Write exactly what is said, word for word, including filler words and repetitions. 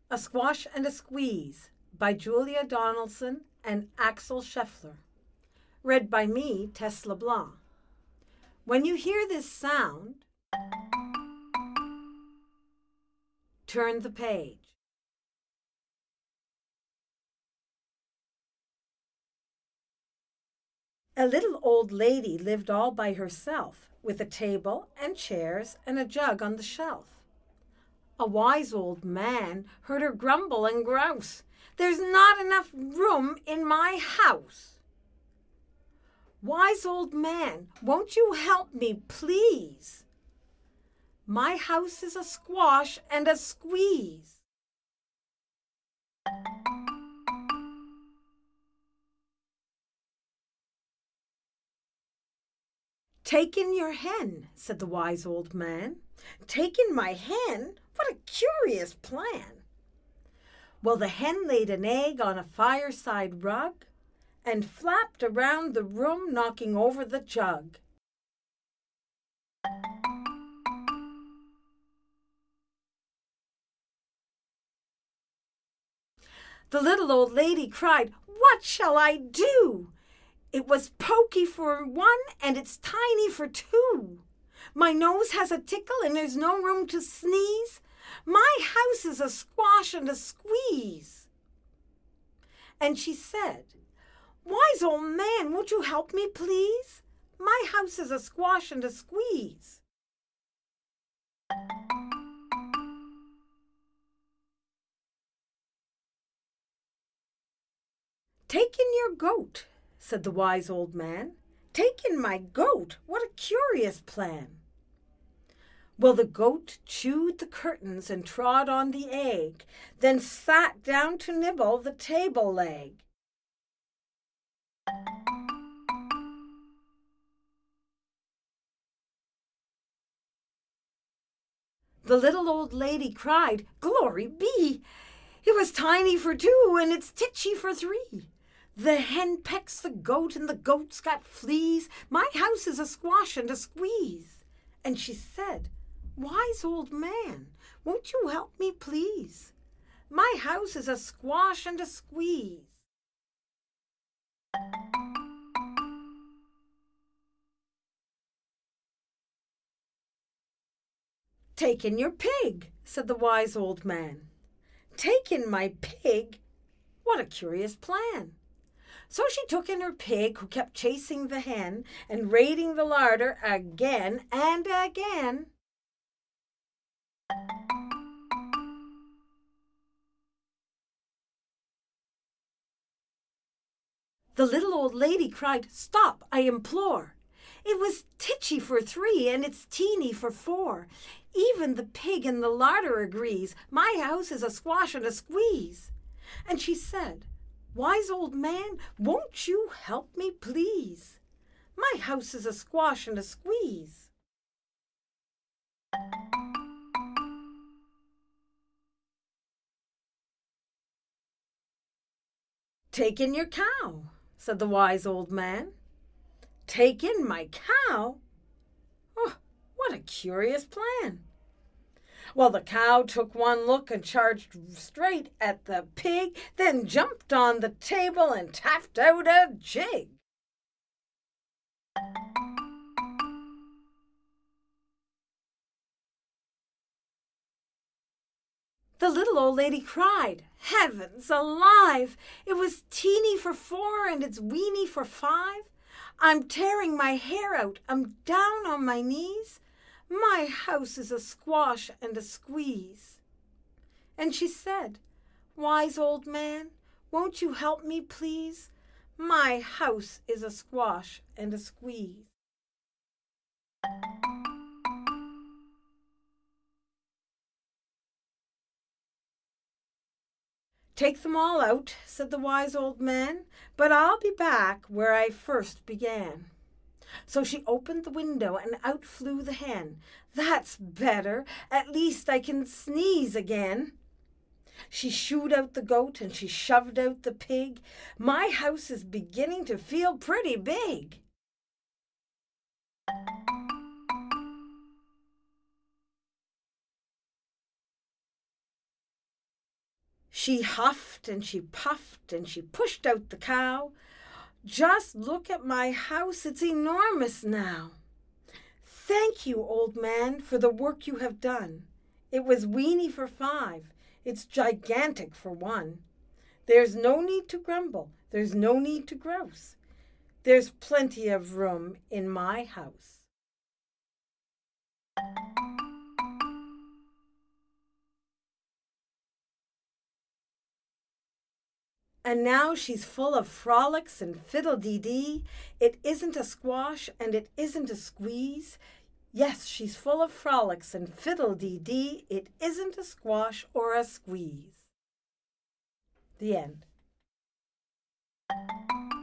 A Squash and a Squeeze by Julia Donaldson and Axel Scheffler. Read by me, Tess LeBlanc. When you hear this sound, turn the page. A little old lady lived all by herself, with a table and chairs and a jug on the shelf. A wise old man heard her grumble and grouse, "There's not enough room in my house." "Wise old man, won't you help me, please? My house is a squash and a squeeze." "Take in your hen," said the wise old man. "Take in my hen? What a curious plan." Well, the hen laid an egg on a fireside rug and flapped around the room, knocking over the jug. The little old lady cried, "What shall I do? It was pokey for one and it's tiny for two. My nose has a tickle and there's no room to sneeze. My house is a squash and a squeeze." And she said, "Wise old man, won't you help me, please? My house is a squash and a squeeze." "Take in your goat," said the wise old man. "Take in my goat? What a curious plan." Well, the goat chewed the curtains and trod on the egg, then sat down to nibble the table leg. The little old lady cried, "Glory be! It was tiny for two and it's titchy for three. The hen pecks the goat and the goat's got fleas. My house is a squash and a squeeze." And she said, "Wise old man, won't you help me, please? My house is a squash and a squeeze." "Take in your pig," said the wise old man. "Take in my pig? What a curious plan." So she took in her pig, who kept chasing the hen and raiding the larder again and again. The little old lady cried, "Stop, I implore. It was titchy for three and it's teeny for four. Even the pig in the larder agrees. My house is a squash and a squeeze." And she said, "Wise old man, won't you help me, please? My house is a squash and a squeeze." "Take in your cow," said the wise old man. "Take in my cow? Oh, what a curious plan." Well, the cow took one look and charged straight at the pig, then jumped on the table and tapped out a jig. The little old lady cried, "Heavens alive! It was teeny for four and it's weeny for five. I'm tearing my hair out. I'm down on my knees. My house is a squash and a squeeze." And she said, "Wise old man, won't you help me, please? My house is a squash and a squeeze." "Take them all out," said the wise old man, "but I'll be back where I first began." So she opened the window and out flew the hen. "That's better. At least I can sneeze again." She shooed out the goat and she shoved out the pig. My house is beginning to feel pretty big. She huffed and she puffed and she pushed out the cow. Just look at my house, it's enormous now. Thank you, old man, for the work you have done. It was weeny for five, it's gigantic for one. There's no need to grumble, there's no need to grouse. There's plenty of room in my house. And now she's full of frolics and fiddle-dee-dee. It isn't a squash and it isn't a squeeze. Yes, she's full of frolics and fiddle-dee-dee. It isn't a squash or a squeeze. The end.